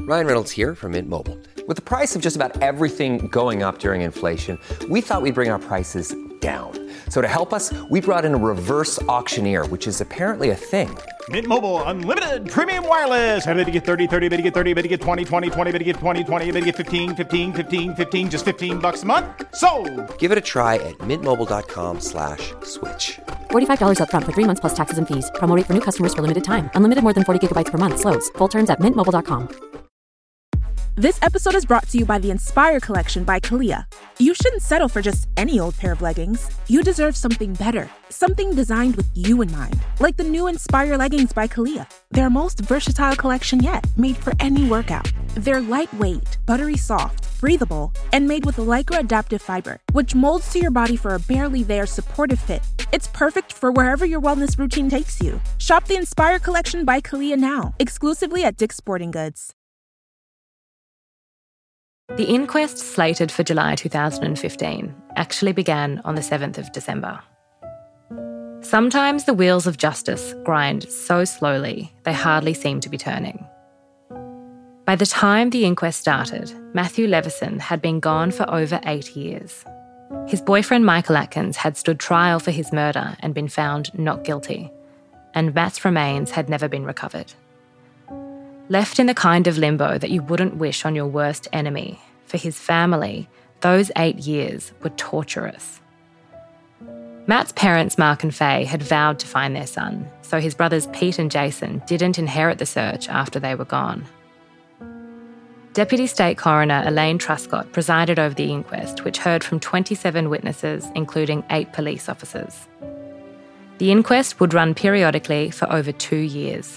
Ryan Reynolds here from Mint Mobile. With the price of just about everything going up during inflation, we thought we'd bring our prices down. So to help us, we brought in a reverse auctioneer, which is apparently a thing. Mint Mobile Unlimited Premium Wireless. How to get 30, 30, bit to get 30, bit to get 20, 20, 20, bit to get 20, 20, bit to get 15, 15, 15, 15, just $15 a month? Sold! Give it a try at mintmobile.com/switch. $45 up front for 3 months plus taxes and fees. Promo rate for new customers for limited time. Unlimited more than 40 gigabytes per month. Slows full terms at mintmobile.com. This episode is brought to you by the Inspire Collection by Kalia. You shouldn't settle for just any old pair of leggings. You deserve something better. Something designed with you in mind. Like the new Inspire leggings by Kalia. Their most versatile collection yet, made for any workout. They're lightweight, buttery soft, breathable, and made with Lycra adaptive fiber, which molds to your body for a barely there supportive fit. It's perfect for wherever your wellness routine takes you. Shop the Inspire Collection by Kalia now, exclusively at Dick's Sporting Goods. The inquest slated for July 2015 actually began on the 7th of December. Sometimes the wheels of justice grind so slowly they hardly seem to be turning. By the time the inquest started, Matthew Leveson had been gone for over 8 years. His boyfriend Michael Atkins had stood trial for his murder and been found not guilty, and Matt's remains had never been recovered. Left in the kind of limbo that you wouldn't wish on your worst enemy, for his family, those 8 years were torturous. Matt's parents, Mark and Faye, had vowed to find their son, so his brothers Pete and Jason didn't inherit the search after they were gone. Deputy State Coroner Elaine Truscott presided over the inquest, which heard from 27 witnesses, including 8 police officers. The inquest would run periodically for over 2 years.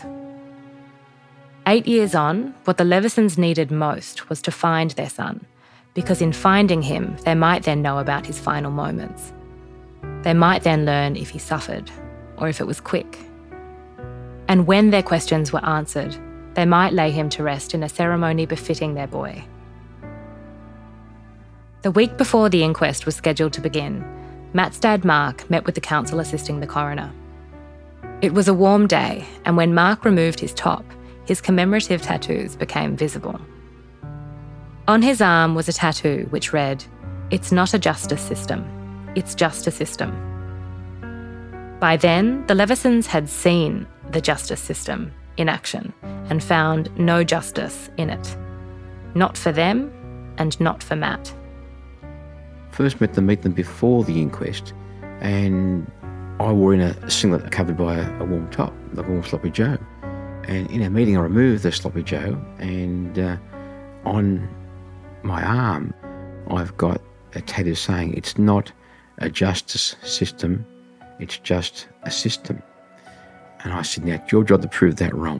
8 years on, what the Levesons needed most was to find their son, because in finding him, they might then know about his final moments. They might then learn if he suffered, or if it was quick. And when their questions were answered, they might lay him to rest in a ceremony befitting their boy. The week before the inquest was scheduled to begin, Matt's dad Mark met with the counsel assisting the coroner. It was a warm day, and when Mark removed his top, his commemorative tattoos became visible. On his arm was a tattoo which read, "It's not a justice system, it's just a system." By then, the Levesons had seen the justice system in action and found no justice in it. Not for them and not for Matt. First met them before the inquest, and I wore in a singlet covered by a warm top, like a warm sloppy Joe. And in a meeting I removed the sloppy Joe, and on my arm I've got a tattoo saying, "It's not a justice system, it's just a system." And I said, now it's your job to prove that wrong.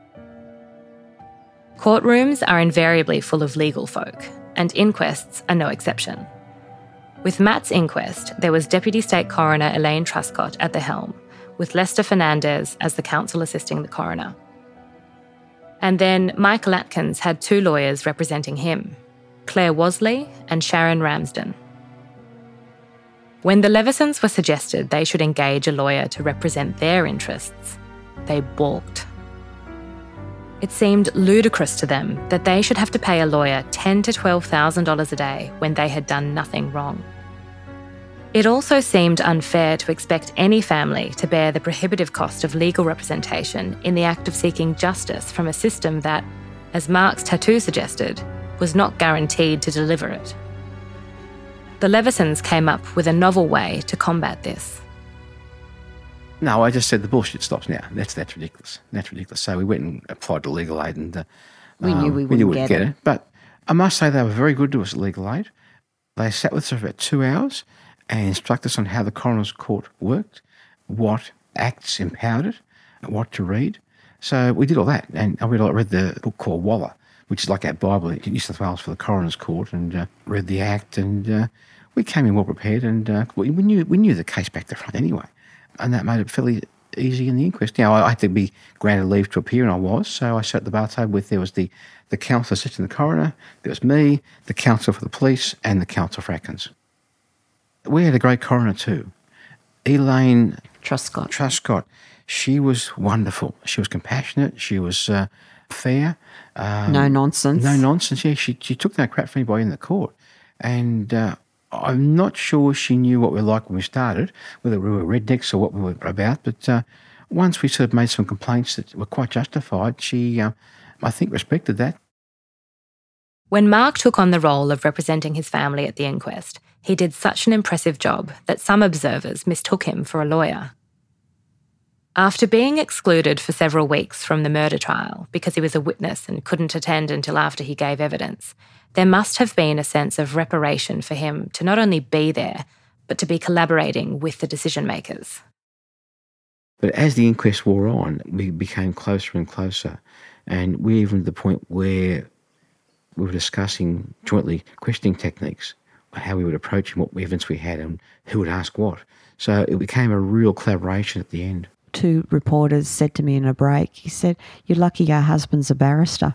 Courtrooms are invariably full of legal folk, and inquests are no exception. With Matt's inquest, there was Deputy State Coroner Elaine Truscott at the helm, with Lester Fernandez as the counsel assisting the coroner. And then Michael Atkins had 2 lawyers representing him, Claire Wasley and Sharon Ramsden. When the Levesons were suggested they should engage a lawyer to represent their interests, they balked. It seemed ludicrous to them that they should have to pay a lawyer $10,000 to $12,000 a day when they had done nothing wrong. It also seemed unfair to expect any family to bear the prohibitive cost of legal representation in the act of seeking justice from a system that, as Mark's tattoo suggested, was not guaranteed to deliver it. The Levesons came up with a novel way to combat this. No, I just said the bullshit stops now. That's ridiculous. That's ridiculous. So we went and applied to legal aid, and we knew we wouldn't get it. But I must say they were very good to us at legal aid. They sat with us for about 2 hours and instructed us on how the coroner's court worked, what acts empowered it, what to read. So we did all that, and I read the book called Waller, which is like our Bible in New South Wales for the coroner's court, and read the act, and we came in well prepared, and we knew the case back to front anyway, and that made it fairly easy in the inquest. Now, I had to be granted leave to appear, and I was, so I sat at the bar table with, there was the counsel assisting the coroner, there was me, the counsel for the police, and the counsel for Atkins. We had a great coroner too. Elaine Truscott. She was wonderful. She was compassionate. She was fair. No nonsense. No nonsense, yeah. She took no crap from anybody in the court. And I'm not sure she knew what we were like when we started, whether we were rednecks or what we were about. But once we sort of made some complaints that were quite justified, she, I think, respected that. When Mark took on the role of representing his family at the inquest, he did such an impressive job that some observers mistook him for a lawyer. After being excluded for several weeks from the murder trial because he was a witness and couldn't attend until after he gave evidence, there must have been a sense of reparation for him to not only be there, but to be collaborating with the decision-makers. But as the inquest wore on, we became closer and closer, and we even to the point where we were discussing jointly questioning techniques, how we would approach and what evidence we had and who would ask what. So it became a real collaboration at the end. 2 reporters said to me in a break, he said, "You're lucky your husband's a barrister."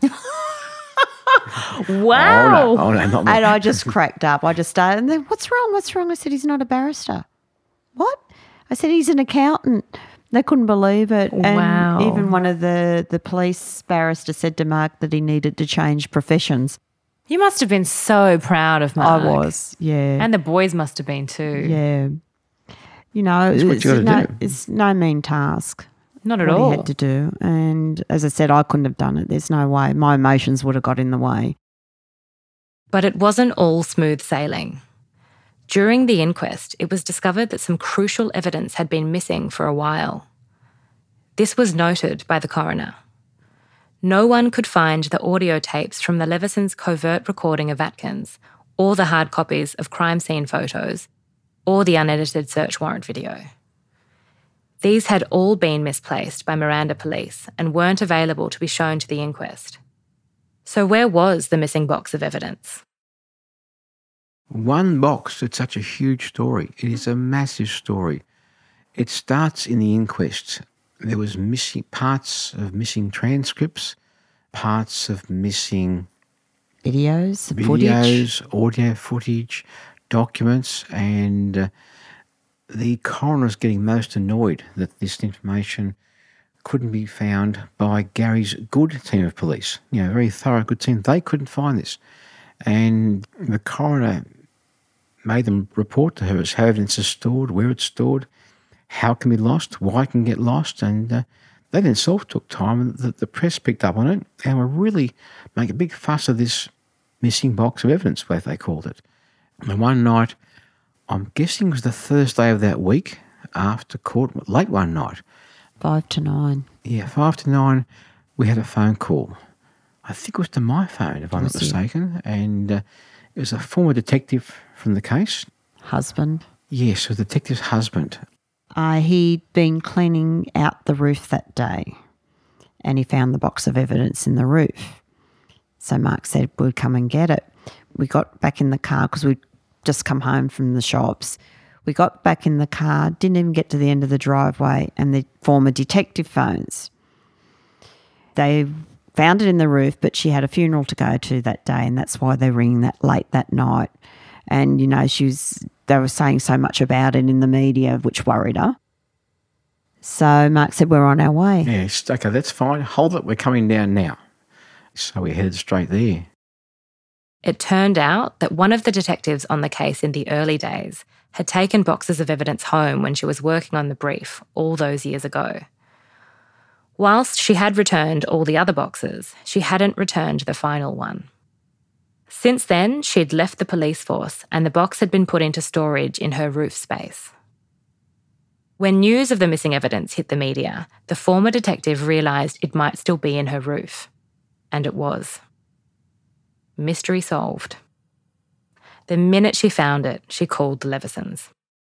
Wow. Oh, no, not me. And I just cracked up. I just started, and then, what's wrong? I said, "He's not a barrister." "What?" I said, "He's an accountant." They couldn't believe it. Wow. And even one of the police barristers said to Mark that he needed to change professions. You must have been so proud of Mark. I was, yeah. And the boys must have been too. Yeah. You know, it's no mean task. Not at what all. he had to do. And as I said, I couldn't have done it. There's no way. My emotions would have got in the way. But it wasn't all smooth sailing. During the inquest, it was discovered that some crucial evidence had been missing for a while. This was noted by the coroner. No one could find the audio tapes from the Levesons' covert recording of Atkins, or the hard copies of crime scene photos, or the unedited search warrant video. These had all been misplaced by Miranda police and weren't available to be shown to the inquest. So where was the missing box of evidence? One box, it's such a huge story. It is a massive story. It starts in the inquest. There was missing parts of missing transcripts, parts of missing videos, footage, audio footage, documents, and the coroner's getting most annoyed that this information couldn't be found by Gary's good team of police. You know, very thorough, good team. They couldn't find this. And the coroner made them report to her as how evidence is stored, where it's stored, how it can be lost, why it can get lost. And they themselves took time, and the press picked up on it and were really making a big fuss of this missing box of evidence, what they called it. And one night, I'm guessing it was the Thursday of that week after court, late one night. 5 to 9. Yeah, 5 to 9, we had a phone call. I think it was to my phone, if I'm not mistaken. And it was a former detective from the case. Husband. Yes, a detective's husband. He'd been cleaning out the roof that day and he found the box of evidence in the roof. So Mark said we'd come and get it. We got back in the car because we'd just come home from the shops. We got back in the car, didn't even get to the end of the driveway, and the former detective phones. They found it in the roof, but she had a funeral to go to that day, and that's why they were ringing that late that night. And, you know, they were saying so much about it in the media, which worried her. So Mark said, we're on our way. Yes, okay, that's fine. Hold it, we're coming down now. So we headed straight there. It turned out that one of the detectives on the case in the early days had taken boxes of evidence home when she was working on the brief all those years ago. Whilst she had returned all the other boxes, she hadn't returned the final one. Since then, she'd left the police force and the box had been put into storage in her roof space. When news of the missing evidence hit the media, the former detective realised it might still be in her roof. And it was. Mystery solved. The minute she found it, she called the Levesons.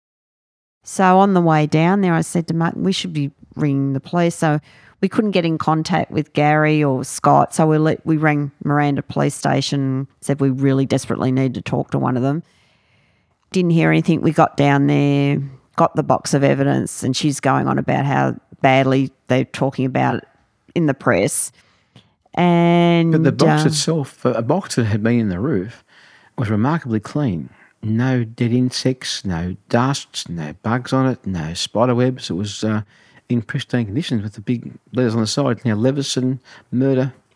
So on the way down there, I said to Martin, we should be ringing the police. So we couldn't get in contact with Gary or Scott. So we rang Miranda Police Station, said we really desperately need to talk to one of them. Didn't hear anything. We got down there, got the box of evidence, and she's going on about how badly they're talking about it in the press. But the box itself, a box that had been in the roof, was remarkably clean. No dead insects, no dust, no bugs on it, no spider webs. It was in pristine conditions with the big letters on the side. Now, Leveson, murder,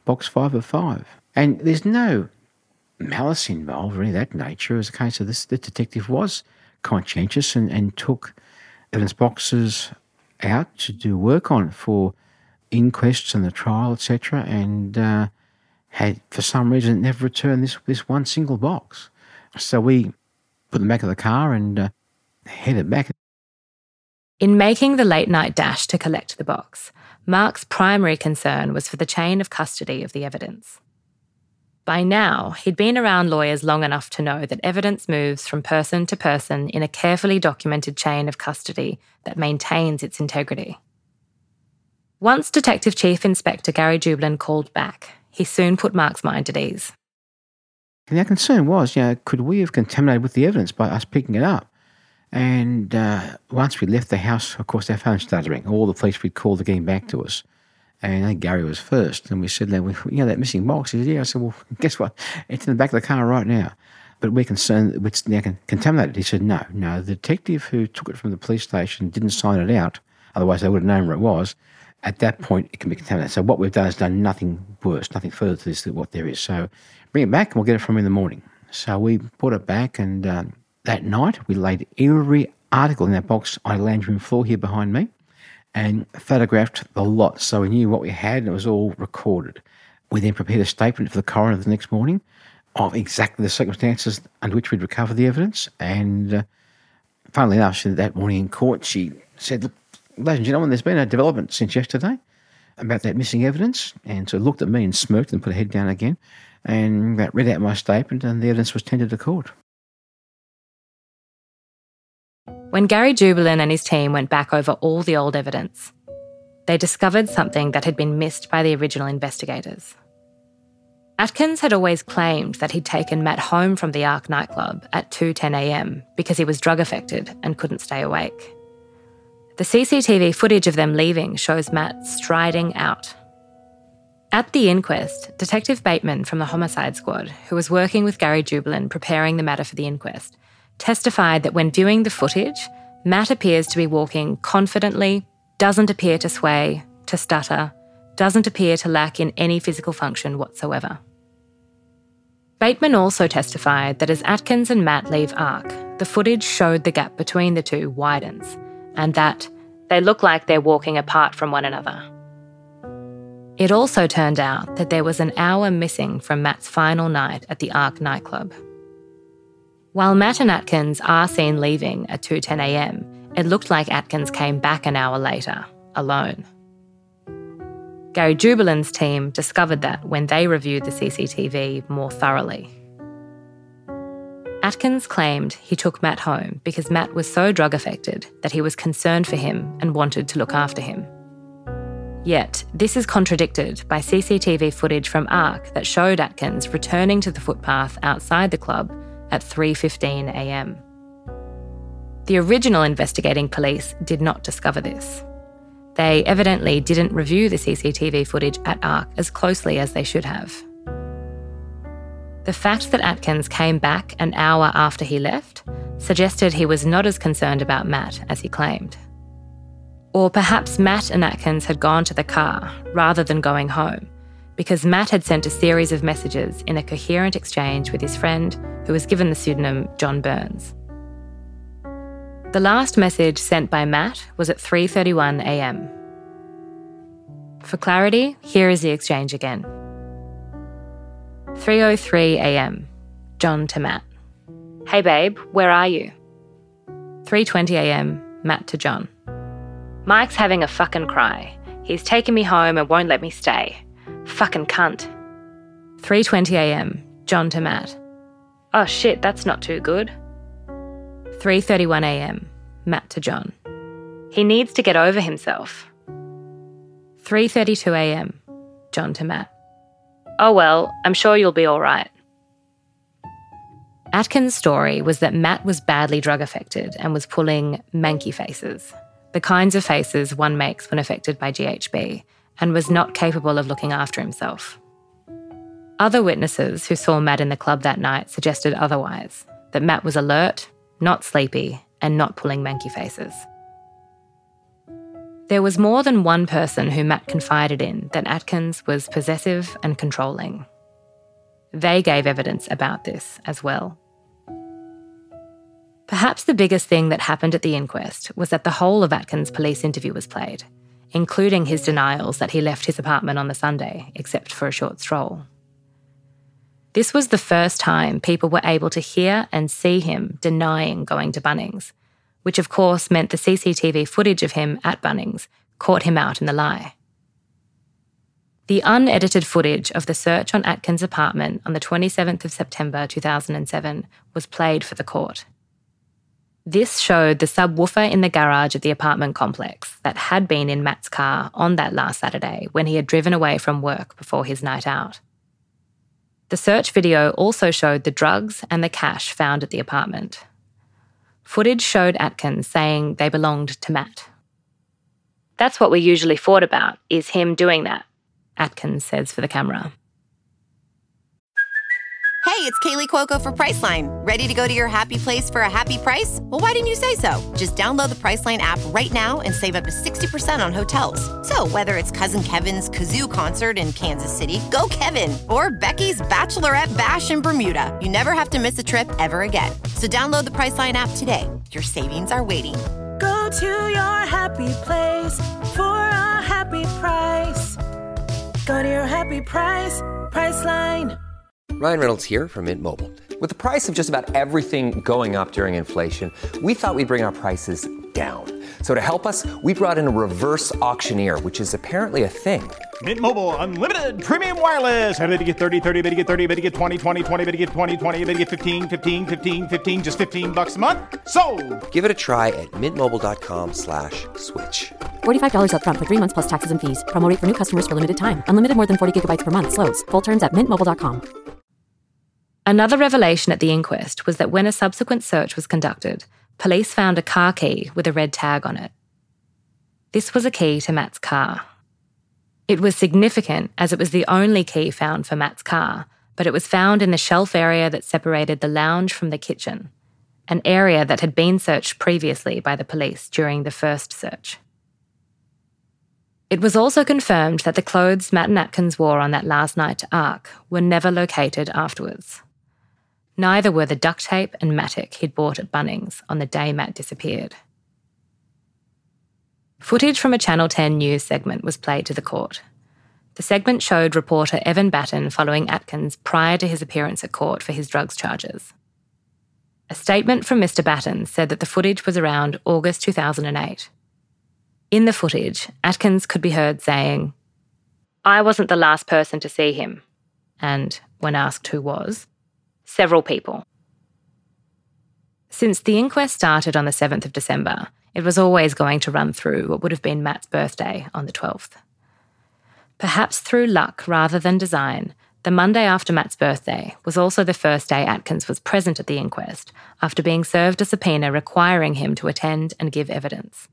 box 5 of 5. And there's no malice involved or any of that nature. It was a case of this, the detective was conscientious and took evidence boxes out to do work on for inquests and the trial, etc., and had, for some reason, never returned this one single box. So we put them back in the car and headed back. In making the late-night dash to collect the box, Mark's primary concern was for the chain of custody of the evidence. By now, he'd been around lawyers long enough to know that evidence moves from person to person in a carefully documented chain of custody that maintains its integrity. Once Detective Chief Inspector Gary Jublin called back, he soon put Mark's mind at ease. And our concern was, could we have contaminated with the evidence by us picking it up? And once we left the house, of course, our phone started ringing. All the police we'd called are getting back to us. And I think Gary was first. And we said, that missing box. He said, yeah. I said, well, guess what? It's in the back of the car right now. But we're concerned that it's now contaminated. He said, no. The detective who took it from the police station didn't sign it out. Otherwise, they would have known where it was. At that point, it can be contaminated. So what we've done is done nothing worse, nothing further to this than what there is. So bring it back and we'll get it from him in the morning. So we brought it back, and that night we laid every article in that box on a lounge room floor here behind me and photographed the lot. So we knew what we had and it was all recorded. We then prepared a statement for the coroner the next morning of exactly the circumstances under which we'd recovered the evidence. And funnily enough, that morning in court, she said, look, ladies and gentlemen, there's been a development since yesterday about that missing evidence. And so looked at me and smirked and put her head down again and read out my statement, and the evidence was tendered to court. When Gary Jublin and his team went back over all the old evidence, they discovered something that had been missed by the original investigators. Atkins had always claimed that he'd taken Matt home from the Ark nightclub at 2:10 a.m. because he was drug-affected and couldn't stay awake. The CCTV footage of them leaving shows Matt striding out. At the inquest, Detective Bateman from the Homicide Squad, who was working with Gary Jublin preparing the matter for the inquest, testified that when viewing the footage, Matt appears to be walking confidently, doesn't appear to sway, to stutter, doesn't appear to lack in any physical function whatsoever. Bateman also testified that as Atkins and Matt leave Ark, the footage showed the gap between the two widens, and that they look like they're walking apart from one another. It also turned out that there was an hour missing from Matt's final night at the Ark nightclub. While Matt and Atkins are seen leaving at 2:10 a.m, it looked like Atkins came back an hour later, alone. Gary Jublin's team discovered that when they reviewed the CCTV more thoroughly. Atkins claimed he took Matt home because Matt was so drug-affected that he was concerned for him and wanted to look after him. Yet, this is contradicted by CCTV footage from Ark that showed Atkins returning to the footpath outside the club at 3:15 a.m. The original investigating police did not discover this. They evidently didn't review the CCTV footage at Ark as closely as they should have. The fact that Atkins came back an hour after he left suggested he was not as concerned about Matt as he claimed. Or perhaps Matt and Atkins had gone to the car rather than going home, because Matt had sent a series of messages in a coherent exchange with his friend, who was given the pseudonym John Burns. The last message sent by Matt was at 3:31 a.m. For clarity, here is the exchange again. 3:03 a.m. John to Matt. Hey babe, where are you? 3:20 a.m. Matt to John. Mike's having a fucking cry. He's taken me home and won't let me stay. Fucking cunt. 3:20 a.m. John to Matt. Oh shit, that's not too good. 3:31 a.m. Matt to John. He needs to get over himself. 3:32 a.m. John to Matt. Oh well, I'm sure you'll be all right. Atkins' story was that Matt was badly drug-affected and was pulling manky faces, the kinds of faces one makes when affected by GHB, and was not capable of looking after himself. Other witnesses who saw Matt in the club that night suggested otherwise, that Matt was alert, not sleepy, and not pulling manky faces. There was more than one person who Matt confided in that Atkins was possessive and controlling. They gave evidence about this as well. Perhaps the biggest thing that happened at the inquest was that the whole of Atkins' police interview was played, including his denials that he left his apartment on the Sunday, except for a short stroll. This was the first time people were able to hear and see him denying going to Bunnings, which of course meant the CCTV footage of him at Bunnings caught him out in the lie. The unedited footage of the search on Atkins' apartment on the 27th of September 2007 was played for the court. This showed the subwoofer in the garage of the apartment complex that had been in Matt's car on that last Saturday when he had driven away from work before his night out. The search video also showed the drugs and the cash found at the apartment. Footage showed Atkins saying they belonged to Matt. "That's what we usually fought about, is him doing that," Atkins says for the camera. Hey, it's Kaylee Cuoco for Priceline. Ready to go to your happy place for a happy price? Well, why didn't you say so? Just download the Priceline app right now and save up to 60% on hotels. So whether it's Cousin Kevin's Kazoo Concert in Kansas City, go Kevin, or Becky's Bachelorette Bash in Bermuda, you never have to miss a trip ever again. So download the Priceline app today. Your savings are waiting. Go to your happy place for a happy price. Go to your happy price, Priceline. Ryan Reynolds here from Mint Mobile. With the price of just about everything going up during inflation, we thought we'd bring our prices down. So to help us, we brought in a reverse auctioneer, which is apparently a thing. Mint Mobile Unlimited Premium Wireless. How to get 30, 30, bit to get 30, bit to get 20, 20, 20, bit to get 20, 20, bit to get 15, 15, 15, 15, just $15 a month? Sold! Give it a try at mintmobile.com/switch. $45 up front for 3 months plus taxes and fees. Promo rate for new customers for limited time. Unlimited more than 40 gigabytes per month. Slows full terms at mintmobile.com. Another revelation at the inquest was that when a subsequent search was conducted, police found a car key with a red tag on it. This was a key to Matt's car. It was significant as it was the only key found for Matt's car, but it was found in the shelf area that separated the lounge from the kitchen, an area that had been searched previously by the police during the first search. It was also confirmed that the clothes Matt and Atkins wore on that last night to ARC were never located afterwards. Neither were the duct tape and mattock he'd bought at Bunnings on the day Matt disappeared. Footage from a Channel 10 news segment was played to the court. The segment showed reporter Evan Batten following Atkins prior to his appearance at court for his drugs charges. A statement from Mr. Batten said that the footage was around August 2008. In the footage, Atkins could be heard saying, "I wasn't the last person to see him," and, when asked who was, "Several people." Since the inquest started on the 7th of December, it was always going to run through what would have been Matt's birthday on the 12th. Perhaps through luck rather than design, the Monday after Matt's birthday was also the first day Atkins was present at the inquest after being served a subpoena requiring him to attend and give evidence.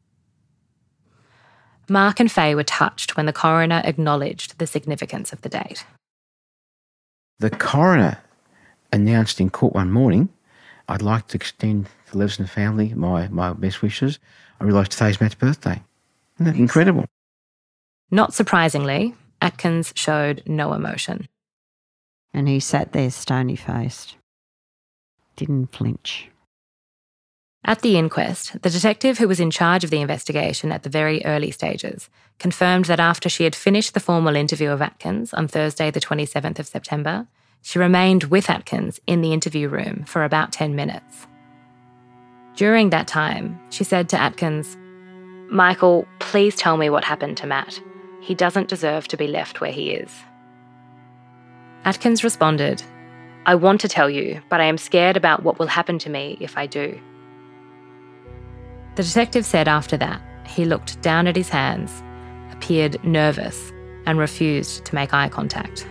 Mark and Faye were touched when the coroner acknowledged the significance of the date. The coroner announced in court one morning, "I'd like to extend to the Leveson family my best wishes. I realise today's Matt's birthday." Isn't that incredible? Not surprisingly, Atkins showed no emotion. And he sat there stony-faced. Didn't flinch. At the inquest, the detective who was in charge of the investigation at the very early stages confirmed that after she had finished the formal interview of Atkins on Thursday the 27th of September, she remained with Atkins in the interview room for about 10 minutes. During that time, she said to Atkins, "Michael, please tell me what happened to Matt. He doesn't deserve to be left where he is." Atkins responded, "I want to tell you, but I am scared about what will happen to me if I do." The detective said after that, he looked down at his hands, appeared nervous, and refused to make eye contact.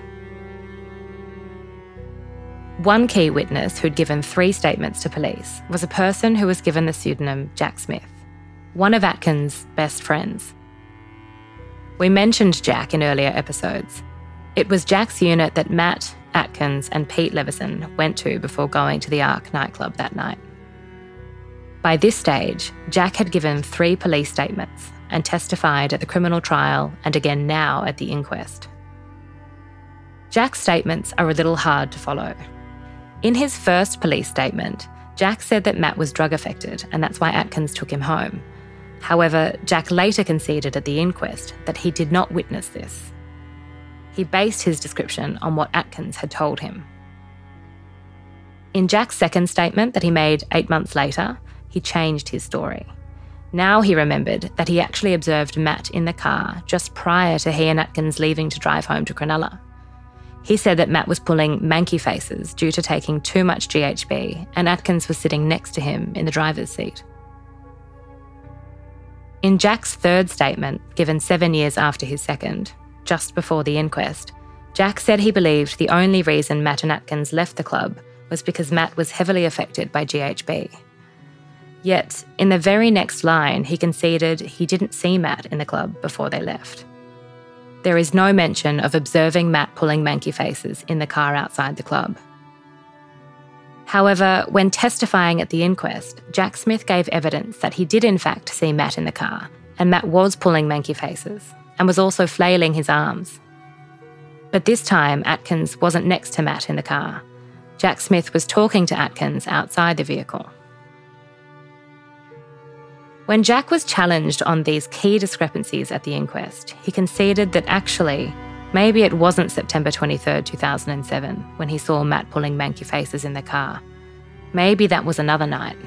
One key witness who'd given 3 statements to police was a person who was given the pseudonym Jack Smith, one of Atkins' best friends. We mentioned Jack in earlier episodes. It was Jack's unit that Matt, Atkins, and Pete Leveson went to before going to the ARC nightclub that night. By this stage, Jack had given 3 police statements and testified at the criminal trial and again now at the inquest. Jack's statements are a little hard to follow. In his first police statement, Jack said that Matt was drug affected and that's why Atkins took him home. However, Jack later conceded at the inquest that he did not witness this. He based his description on what Atkins had told him. In Jack's second statement that he made 8 months later, he changed his story. Now he remembered that he actually observed Matt in the car just prior to he and Atkins leaving to drive home to Cronulla. He said that Matt was pulling manky faces due to taking too much GHB and Atkins was sitting next to him in the driver's seat. In Jack's third statement, given 7 years after his second, just before the inquest, Jack said he believed the only reason Matt and Atkins left the club was because Matt was heavily affected by GHB. Yet, in the very next line, he conceded he didn't see Matt in the club before they left. There is no mention of observing Matt pulling manky faces in the car outside the club. However, when testifying at the inquest, Jack Smith gave evidence that he did in fact see Matt in the car, and Matt was pulling manky faces, and was also flailing his arms. But this time, Atkins wasn't next to Matt in the car. Jack Smith was talking to Atkins outside the vehicle. When Jack was challenged on these key discrepancies at the inquest, he conceded that actually, maybe it wasn't September 23, 2007, when he saw Matt pulling manky faces in the car. Maybe that was another night.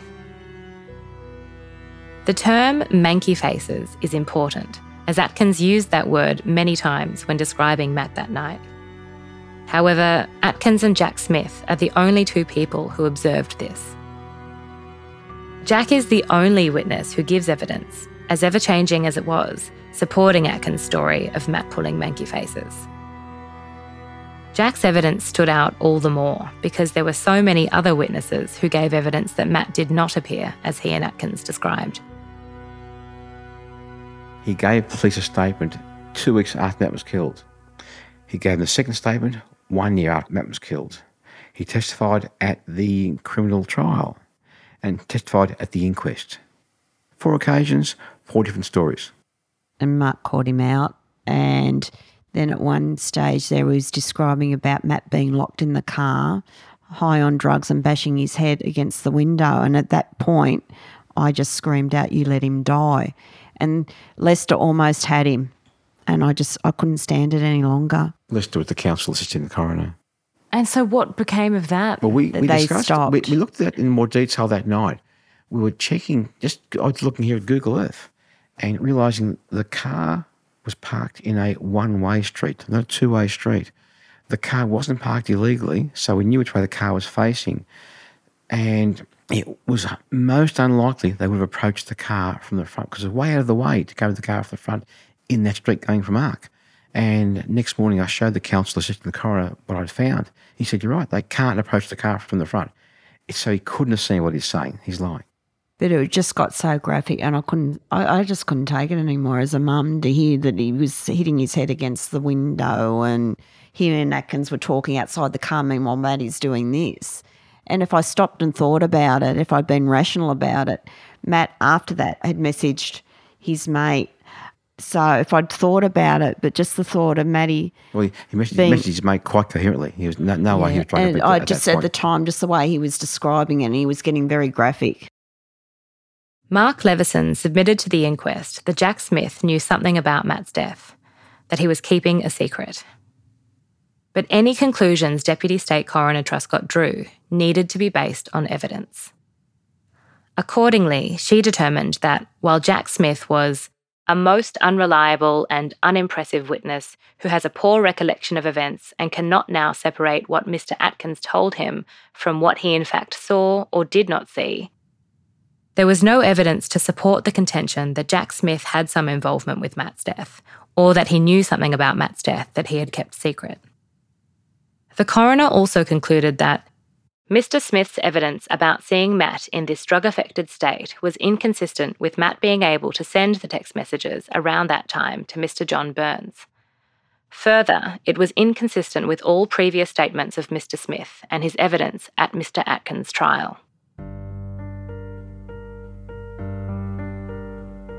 The term manky faces is important, as Atkins used that word many times when describing Matt that night. However, Atkins and Jack Smith are the only 2 people who observed this. Jack is the only witness who gives evidence, as ever-changing as it was, supporting Atkins' story of Matt pulling manky faces. Jack's evidence stood out all the more because there were so many other witnesses who gave evidence that Matt did not appear as he and Atkins described. He gave police a statement 2 weeks after Matt was killed. He gave the second statement 1 year after Matt was killed. He testified at the criminal trial and testified at the inquest. 4 occasions, 4 different stories. And Mark caught him out, and then at one stage there he was describing about Matt being locked in the car, high on drugs and bashing his head against the window, and at that point I just screamed out, "You let him die." And Lester almost had him, and I couldn't stand it any longer. Lester was the counsel assisting the coroner. And so what became of that? Well, we discussed stopped. it. We looked at that in more detail that night. We were checking, I was looking here at Google Earth and realising the car was parked in a one-way street, not a two-way street. The car wasn't parked illegally, so we knew which way the car was facing. And it was most unlikely they would have approached the car from the front because it was way out of the way to go to the car off the front in that street going from Ark. And next morning I showed the counsel assisting the coroner what I'd found. He said, "You're right, they can't approach the car from the front." So he couldn't have seen what he's saying. He's lying. But it just got so graphic, and I just couldn't take it anymore as a mum to hear that he was hitting his head against the window and he and Atkins were talking outside the car, meanwhile Matt's doing this. And if I stopped and thought about it, if I'd been rational about it, Matt after that had messaged his mate. So if I'd thought about it, but just the thought of Matty... Well, he messaged his mate quite coherently. He was no way he was trying to predict I just at the time, just the way he was describing it, and he was getting very graphic. Mark Levison submitted to the inquest that Jack Smith knew something about Matt's death, that he was keeping a secret. But any conclusions Deputy State Coroner Truscott drew needed to be based on evidence. Accordingly, she determined that while Jack Smith was a most unreliable and unimpressive witness who has a poor recollection of events and cannot now separate what Mr. Atkins told him from what he in fact saw or did not see, there was no evidence to support the contention that Jack Smith had some involvement with Matt's death, or that he knew something about Matt's death that he had kept secret. The coroner also concluded that Mr. Smith's evidence about seeing Matt in this drug-affected state was inconsistent with Matt being able to send the text messages around that time to Mr. John Burns. Further, it was inconsistent with all previous statements of Mr. Smith and his evidence at Mr. Atkins' trial.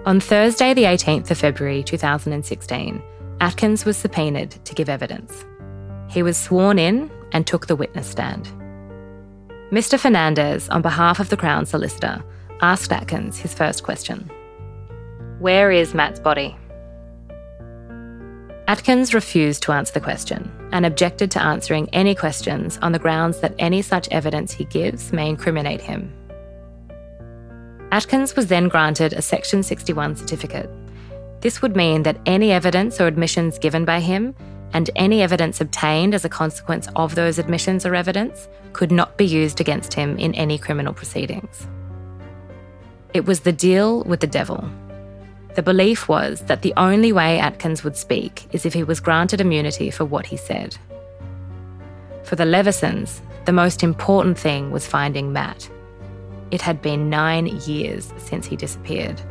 On Thursday, the 18th of February 2016, Atkins was subpoenaed to give evidence. He was sworn in and took the witness stand. Mr. Fernandez, on behalf of the Crown Solicitor, asked Atkins his first question. "Where is Matt's body?" Atkins refused to answer the question and objected to answering any questions on the grounds that any such evidence he gives may incriminate him. Atkins was then granted a Section 61 certificate. This would mean that any evidence or admissions given by him and any evidence obtained as a consequence of those admissions or evidence could not be used against him in any criminal proceedings. It was the deal with the devil. The belief was that the only way Atkins would speak is if he was granted immunity for what he said. For the Levesons, the most important thing was finding Matt. It had been 9 years since he disappeared.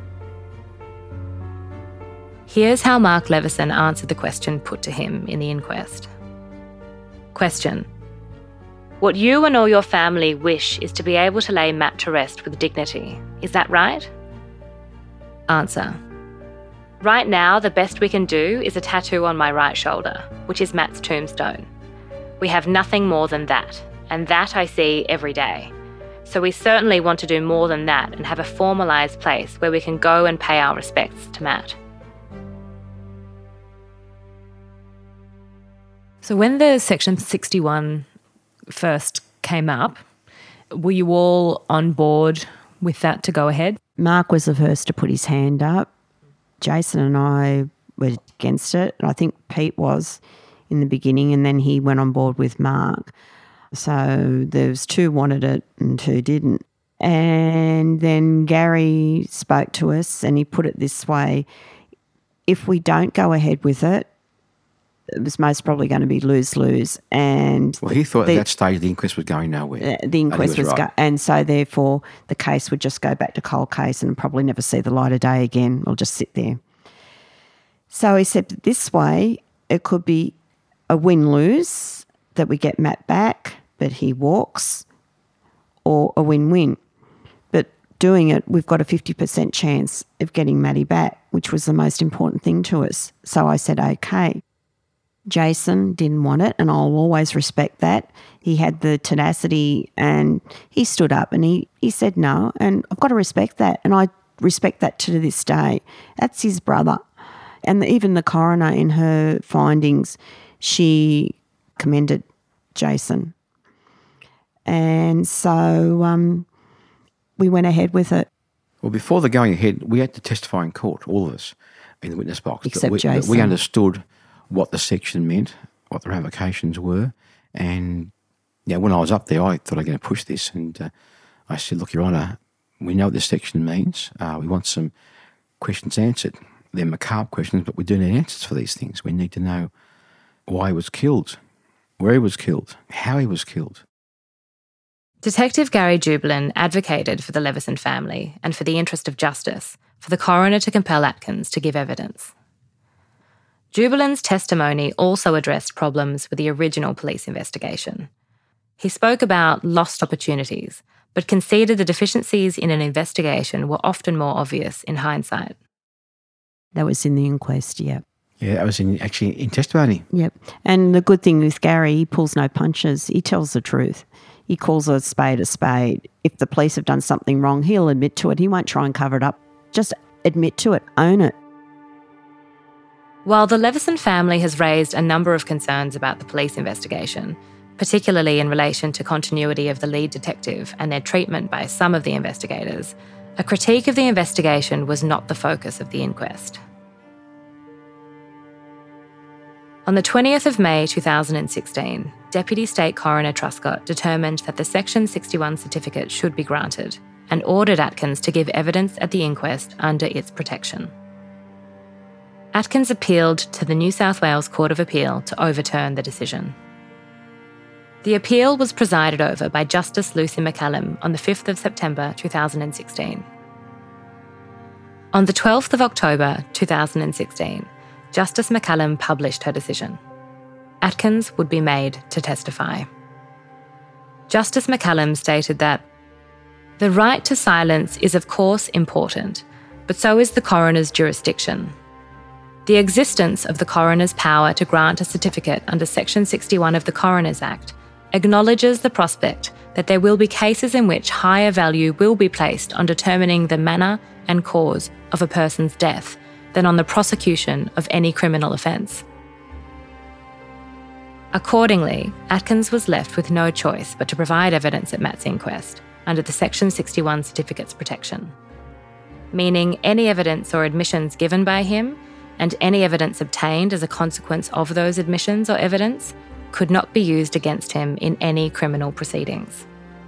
Here's how Mark Leveson answered the question put to him in the inquest. Question: What you and all your family wish is to be able to lay Matt to rest with dignity. Is that right? Answer: Right now, the best we can do is a tattoo on my right shoulder, which is Matt's tombstone. We have nothing more than that, and that I see every day. So we certainly want to do more than that and have a formalised place where we can go and pay our respects to Matt. So when the Section 61 first came up, were you all on board with that to go ahead? Mark was the first to put his hand up. Jason and I were against it. And I think Pete was in the beginning, and then he went on board with Mark. So there was 2 wanted it and 2 didn't. And then Gary spoke to us and he put it this way: if we don't go ahead with it, it was most probably going to be lose-lose. And well, he thought at that stage the inquest was going nowhere. The inquest was right. And so therefore the case would just go back to cold case and probably never see the light of day again. It'll just sit there. So he said that this way it could be a win-lose, that we get Matt back but he walks, or a win-win. But doing it, we've got a 50% chance of getting Matty back, which was the most important thing to us. So I said, okay. Jason didn't want it, and I'll always respect that. He had the tenacity and he stood up and he said no, and I've got to respect that, and I respect that to this day. That's his brother. And even the coroner in her findings, she commended Jason. And so we went ahead with it. Well, before the going ahead, we had to testify in court, all of us, in the witness box. Except Jason. We understood what the section meant, what the ramifications were. And yeah, when I was up there, I thought I'm going to push this. And I said, look, Your Honour, we know what this section means. We want some questions answered. They're macabre questions, but we do need answers for these things. We need to know why he was killed, where he was killed, how he was killed. Detective Gary Jubelin advocated for the Leveson family and for the interest of justice for the coroner to compel Atkins to give evidence. Jubelin's testimony also addressed problems with the original police investigation. He spoke about lost opportunities, but conceded the deficiencies in an investigation were often more obvious in hindsight. That was in the inquest, yeah. Yeah, that was actually in testimony. Yep. And the good thing with Gary, he pulls no punches. He tells the truth. He calls a spade a spade. If the police have done something wrong, he'll admit to it. He won't try and cover it up. Just admit to it. Own it. While the Leveson family has raised a number of concerns about the police investigation, particularly in relation to continuity of the lead detective and their treatment by some of the investigators, a critique of the investigation was not the focus of the inquest. On the 20th of May 2016, Deputy State Coroner Truscott determined that the Section 61 certificate should be granted and ordered Atkins to give evidence at the inquest under its protection. Atkins appealed to the New South Wales Court of Appeal to overturn the decision. The appeal was presided over by Justice Lucy McCallum on the 5th of September 2016. On the 12th of October 2016, Justice McCallum published her decision. Atkins would be made to testify. Justice McCallum stated that the right to silence is of course important, but so is the coroner's jurisdiction. The existence of the coroner's power to grant a certificate under Section 61 of the Coroners Act acknowledges the prospect that there will be cases in which higher value will be placed on determining the manner and cause of a person's death than on the prosecution of any criminal offence. Accordingly, Atkins was left with no choice but to provide evidence at Matt's inquest under the Section 61 certificate's protection, meaning any evidence or admissions given by him and any evidence obtained as a consequence of those admissions or evidence could not be used against him in any criminal proceedings.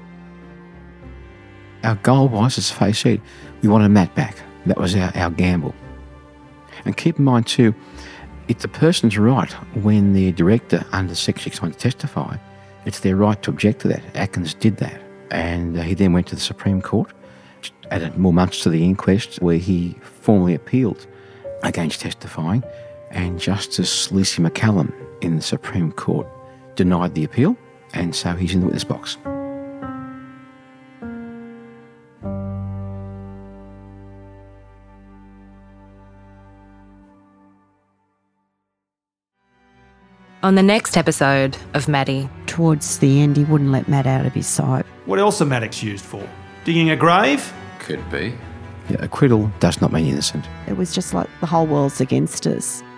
Our goal was, as Faye said, we wanted Matt back. That was our gamble. And keep in mind too, if the person's right when the director under Section 61 to testify, it's their right to object to that. Atkins did that. And he then went to the Supreme Court, added more months to the inquest, where he formally appealed against testifying, and Justice Lucy McCallum in the Supreme Court denied the appeal, and so he's in the witness box. On the next episode of Maddie. Towards the end, he wouldn't let Matt out of his sight. What else are Maddox used for? Digging a grave? Could be. Yeah, acquittal does not mean innocent. It was just like the whole world's against us.